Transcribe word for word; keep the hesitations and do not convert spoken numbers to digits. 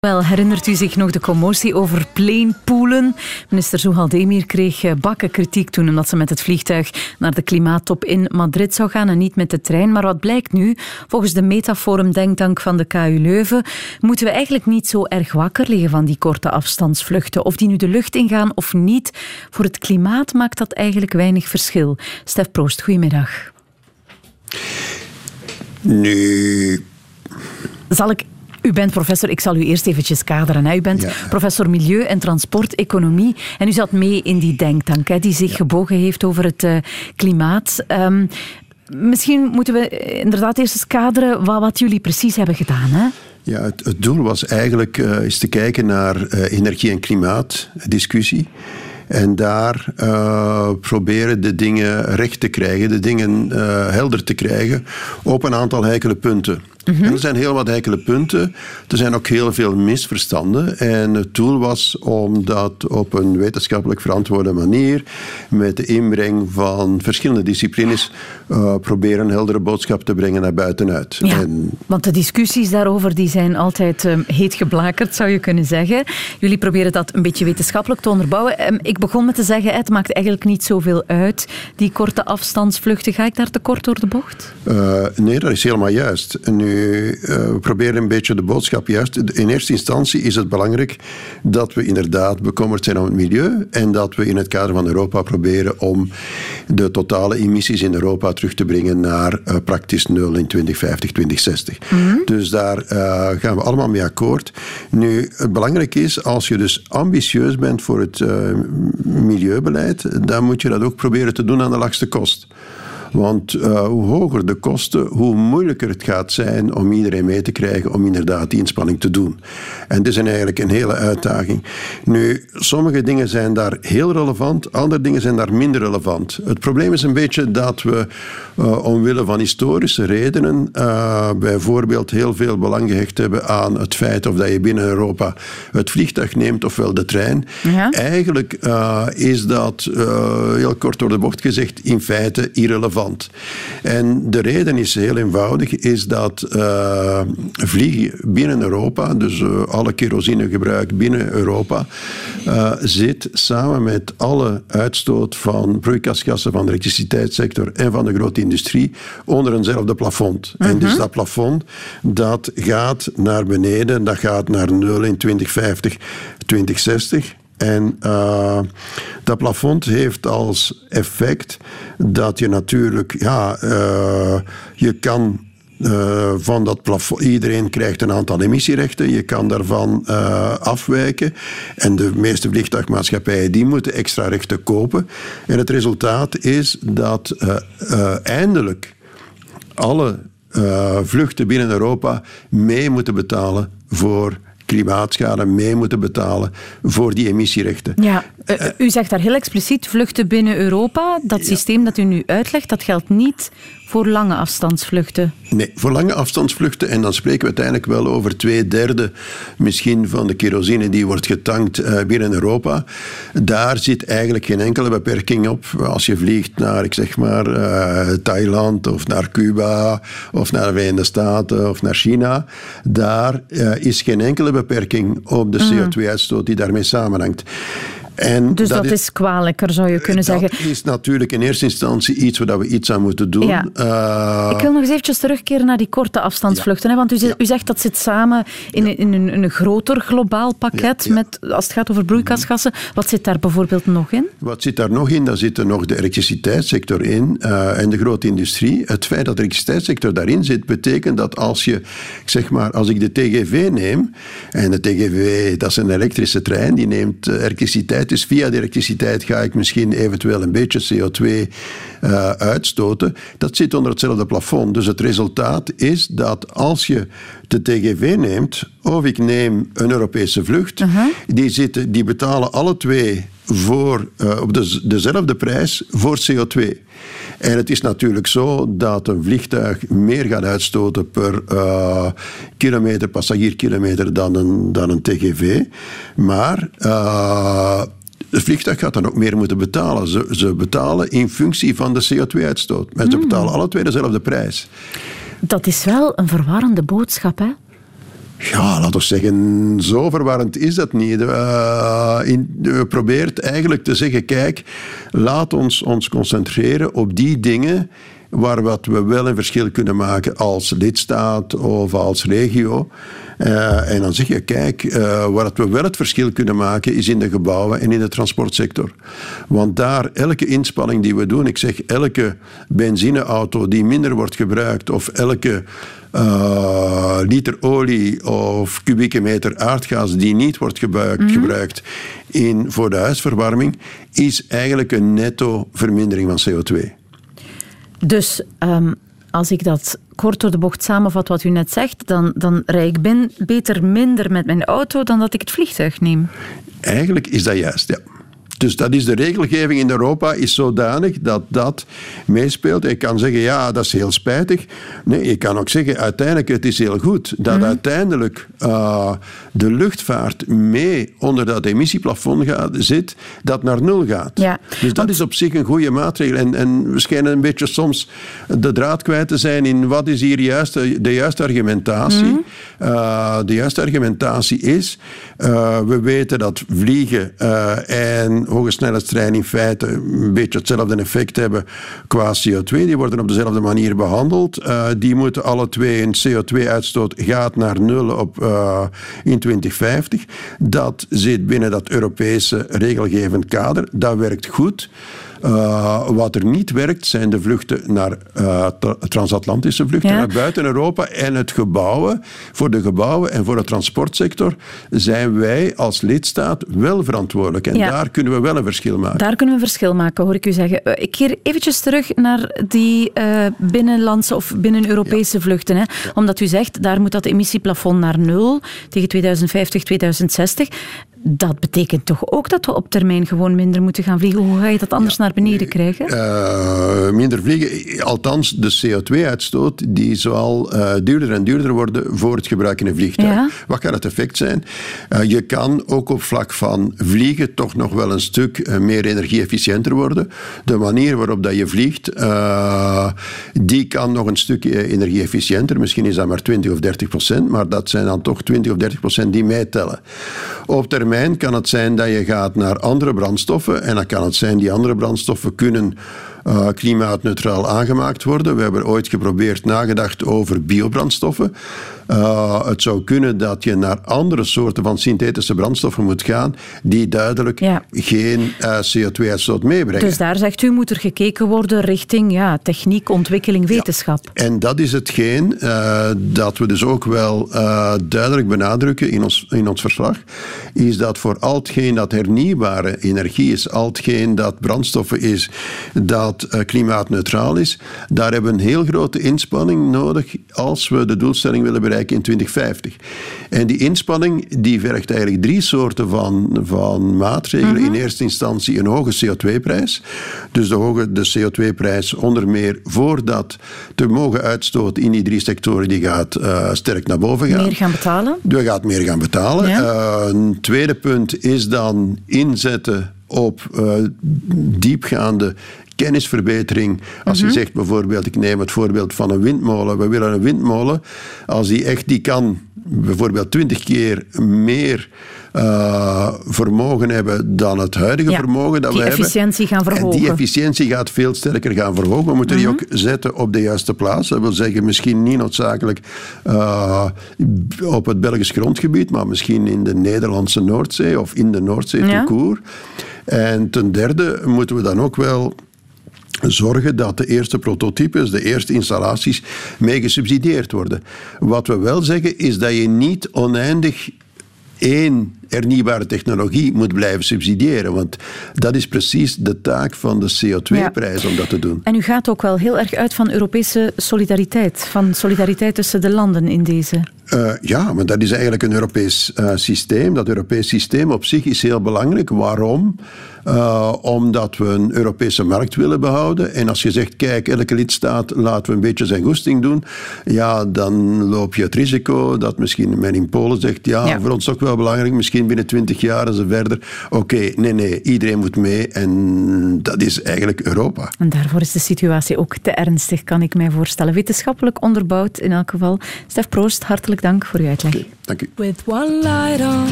Wel, herinnert u zich nog de commotie over pleenpoelen? Minister Zouhaldemir kreeg bakken kritiek toen omdat ze met het vliegtuig naar de klimaattop in Madrid zou gaan en niet met de trein. Maar wat blijkt nu? Volgens de Metaforum Denktank van de K U Leuven moeten we eigenlijk niet zo erg wakker liggen van die korte afstandsvluchten. Of die nu de lucht ingaan of niet, voor het klimaat maakt dat eigenlijk weinig verschil. Stef Proost, goedemiddag. Nu... Zal ik... U bent professor, ik zal u eerst eventjes kaderen. Hè. U bent ja. professor Milieu- en Transporteconomie en u zat mee in die denktank hè, die zich ja. gebogen heeft over het uh, klimaat. Um, misschien moeten we inderdaad eerst eens kaderen wat, wat jullie precies hebben gedaan. Hè? Ja, het, het doel was eigenlijk uh, eens te kijken naar uh, energie- en klimaatdiscussie. En daar uh, proberen de dingen recht te krijgen, de dingen uh, helder te krijgen op een aantal heikele punten. Mm-hmm. En er zijn heel wat heikele punten. Er zijn ook heel veel misverstanden. En het doel was om dat op een wetenschappelijk verantwoorde manier, met de inbreng van verschillende disciplines, uh, proberen een heldere boodschap te brengen naar buitenuit. Ja, en... want de discussies daarover die zijn altijd um, heet geblakerd, zou je kunnen zeggen. Jullie proberen dat een beetje wetenschappelijk te onderbouwen. Um, ik begon met te zeggen, het maakt eigenlijk niet zoveel uit, die korte afstandsvluchten. Ga ik daar te kort door de bocht? Uh, nee, dat is helemaal juist. Nu, uh, we proberen een beetje de boodschap juist. In eerste instantie is het belangrijk dat we inderdaad bekommerd zijn om het milieu en dat we in het kader van Europa proberen om de totale emissies in Europa terug te brengen naar uh, praktisch nul in twintig vijftig, twintig zestig. Mm-hmm. Dus daar uh, gaan we allemaal mee akkoord. Nu, het belangrijk is, als je dus ambitieus bent voor het uh, milieubeleid, dan moet je dat ook proberen te doen aan de laagste kost. Want uh, hoe hoger de kosten, hoe moeilijker het gaat zijn om iedereen mee te krijgen om inderdaad die inspanning te doen. En dit is eigenlijk een hele uitdaging. Nu, sommige dingen zijn daar heel relevant, andere dingen zijn daar minder relevant. Het probleem is een beetje dat we uh, omwille van historische redenen uh, bijvoorbeeld heel veel belang gehecht hebben aan het feit of dat je binnen Europa het vliegtuig neemt ofwel de trein. Ja. Eigenlijk uh, is dat, uh, heel kort door de bocht gezegd, in feite irrelevant. En de reden is heel eenvoudig, is dat uh, vliegen binnen Europa, dus uh, alle kerosinegebruik binnen Europa, uh, zit samen met alle uitstoot van broeikasgassen van de elektriciteitssector en van de grote industrie onder eenzelfde plafond. Uh-huh. En dus dat plafond, dat gaat naar beneden, dat gaat naar nul in twintig vijftig, twintig zestig. En uh, dat plafond heeft als effect dat je natuurlijk, ja, uh, je kan uh, van dat plafond, iedereen krijgt een aantal emissierechten, je kan daarvan uh, afwijken. En de meeste vliegtuigmaatschappijen die moeten extra rechten kopen. En het resultaat is dat uh, uh, eindelijk alle uh, vluchten binnen Europa mee moeten betalen voor klimaatschade, mee moeten betalen voor die emissierechten. Ja, uh, u zegt daar heel expliciet vluchten binnen Europa. Dat ja. systeem dat u nu uitlegt, dat geldt niet voor lange afstandsvluchten. Nee, voor lange afstandsvluchten. En dan spreken we uiteindelijk wel over twee derde misschien van de kerosine die wordt getankt uh, binnen Europa. Daar zit eigenlijk geen enkele beperking op. Als je vliegt naar, ik zeg maar, uh, Thailand of naar Cuba of naar de Verenigde Staten of naar China, daar uh, is geen enkele beperking op de C O twee uitstoot die daarmee samenhangt. En dus dat, dat is, is kwalijker, zou je kunnen dat zeggen. Dat is natuurlijk in eerste instantie iets waar we iets aan moeten doen. Ja. Uh, Ik wil nog eens eventjes terugkeren naar die korte afstandsvluchten. Ja. Hè, want u zegt, ja. u zegt dat zit samen in, ja. in een, een groter globaal pakket, ja. Ja. Met, als het gaat over broeikasgassen. Wat zit daar bijvoorbeeld nog in? Wat zit daar nog in? Daar zit er nog de elektriciteitssector in uh, en de grote industrie. Het feit dat de elektriciteitssector daarin zit, betekent dat als je, zeg maar, als ik de T G V neem, en de T G V, dat is een elektrische trein, die neemt uh, elektriciteit. Dus via de elektriciteit ga ik misschien eventueel een beetje C O twee uh, uitstoten. Dat zit onder hetzelfde plafond. Dus het resultaat is dat als je de T G V neemt, of ik neem een Europese vlucht, uh-huh. die, zitten, die betalen alle twee voor, uh, op de, dezelfde prijs voor C O twee. En het is natuurlijk zo dat een vliegtuig meer gaat uitstoten per uh, kilometer, passagierkilometer dan een, dan een T G V. Maar uh, het vliegtuig gaat dan ook meer moeten betalen. Ze, ze betalen in functie van de C O twee uitstoot. Maar ze betalen alle twee dezelfde prijs. Dat is wel een verwarrende boodschap, hè? Ja, laten we zeggen, zo verwarrend is dat niet. Uh, in, we proberen eigenlijk te zeggen, kijk, laat ons ons concentreren op die dingen waar wat we wel een verschil kunnen maken als lidstaat of als regio. Uh, en dan zeg je, kijk, uh, waar we wel het verschil kunnen maken is in de gebouwen en in de transportsector. Want daar, elke inspanning die we doen, ik zeg, elke benzineauto die minder wordt gebruikt of elke uh, liter olie of kubieke meter aardgas die niet wordt gebruikt, mm-hmm. gebruikt in, voor de huisverwarming, is eigenlijk een netto vermindering van C O twee. Dus um, als ik dat kort door de bocht samenvat wat u net zegt, dan, dan rij ik ben beter minder met mijn auto dan dat ik het vliegtuig neem. Eigenlijk is dat juist, ja. Dus dat is de regelgeving in Europa is zodanig dat dat meespeelt. Ik kan zeggen, ja, dat is heel spijtig. Nee, je kan ook zeggen, uiteindelijk, het is heel goed dat mm. uiteindelijk uh, de luchtvaart mee onder dat emissieplafond gaat, zit, dat naar nul gaat. Ja. Dus dat is op zich een goede maatregel. En, en we schijnen een beetje soms de draad kwijt te zijn in wat is hier juist, de juiste argumentatie. Mm. Uh, de juiste argumentatie is, uh, we weten dat vliegen uh, en hoge snelheidstreinen in feite een beetje hetzelfde effect hebben qua C O twee. Die worden op dezelfde manier behandeld. Uh, die moeten alle twee, een C O twee uitstoot gaat naar nul op, uh, in twintig vijftig. Dat zit binnen dat Europese regelgevend kader. Dat werkt goed. Uh, wat er niet werkt, zijn de vluchten naar uh, transatlantische vluchten, ja. naar buiten Europa en het gebouwen. Voor de gebouwen en voor de transportsector zijn wij als lidstaat wel verantwoordelijk. En ja. daar kunnen we wel een verschil maken. Daar kunnen we een verschil maken, hoor ik u zeggen. Ik keer eventjes terug naar die uh, binnenlandse of binnen-Europese ja. vluchten. Hè? Ja. Omdat u zegt, daar moet dat emissieplafond naar nul tegen tweeduizend vijftig, tweeduizend zestig. Dat betekent toch ook dat we op termijn gewoon minder moeten gaan vliegen? Hoe ga je dat anders ja, naar beneden krijgen? Uh, minder vliegen, althans de C O twee uitstoot, die zal uh, duurder en duurder worden voor het gebruik in een vliegtuig. Ja. Wat kan het effect zijn? Uh, je kan ook op vlak van vliegen toch nog wel een stuk uh, meer energie-efficiënter worden. De manier waarop dat je vliegt, uh, die kan nog een stuk energie-efficiënter. Misschien is dat maar twintig of dertig procent, maar dat zijn dan toch twintig of dertig procent die meetellen. Op termijn kan het zijn dat je gaat naar andere brandstoffen en dan kan het zijn die andere brandstoffen kunnen uh, klimaatneutraal aangemaakt worden. We hebben ooit geprobeerd nagedacht over biobrandstoffen. Uh, het zou kunnen dat je naar andere soorten van synthetische brandstoffen moet gaan die duidelijk ja. geen uh, C O twee uitstoot meebrengen. Dus daar zegt u, moet er gekeken worden richting ja, techniek, ontwikkeling, wetenschap. Ja. En dat is hetgeen uh, dat we dus ook wel uh, duidelijk benadrukken in ons, in ons verslag, is dat voor al hetgeen dat hernieuwbare energie is, al hetgeen dat brandstoffen is, dat uh, klimaatneutraal is, daar hebben we een heel grote inspanning nodig als we de doelstelling willen bereiken in twintig vijftig. En die inspanning die vergt eigenlijk drie soorten van, van maatregelen. Mm-hmm. In eerste instantie een hoge C O twee prijs. Dus de hoge de C O twee prijs onder meer voor dat te mogen uitstoten in die drie sectoren die gaat uh, sterk naar boven gaan. Meer gaan betalen? We gaat meer gaan betalen. Ja. Uh, een tweede punt is dan inzetten op uh, diepgaande kennisverbetering. Als mm-hmm. je zegt bijvoorbeeld, ik neem het voorbeeld van een windmolen. We willen een windmolen. Als die echt, die kan bijvoorbeeld twintig keer meer uh, vermogen hebben dan het huidige ja, vermogen dat we hebben. Die efficiëntie gaan verhogen. En die efficiëntie gaat veel sterker gaan verhogen. We moeten mm-hmm. die ook zetten op de juiste plaats. Dat wil zeggen, misschien niet noodzakelijk uh, op het Belgisch grondgebied, maar misschien in de Nederlandse Noordzee of in de Noordzee ja. tout court. En ten derde moeten we dan ook wel zorgen dat de eerste prototypes, de eerste installaties mee gesubsidieerd worden. Wat we wel zeggen is dat je niet oneindig één hernieuwbare technologie moet blijven subsidiëren, want dat is precies de taak van de C O twee prijs ja. om dat te doen. En u gaat ook wel heel erg uit van Europese solidariteit, van solidariteit tussen de landen in deze. Uh, ja, maar dat is eigenlijk een Europees uh, systeem. Dat Europees systeem op zich is heel belangrijk. Waarom? Uh, omdat we een Europese markt willen behouden. En als je zegt, kijk, elke lidstaat laten we een beetje zijn goesting doen, ja, dan loop je het risico dat misschien men in Polen zegt, ja, ja. voor ons ook wel belangrijk, misschien binnen twintig jaar en zo verder. Oké, okay, nee, nee, iedereen moet mee en dat is eigenlijk Europa. En daarvoor is de situatie ook te ernstig, kan ik mij voorstellen. Wetenschappelijk onderbouwd in elk geval. Stef Proost, hartelijk dank voor uw uitleg. Okay, dank u. With one light on.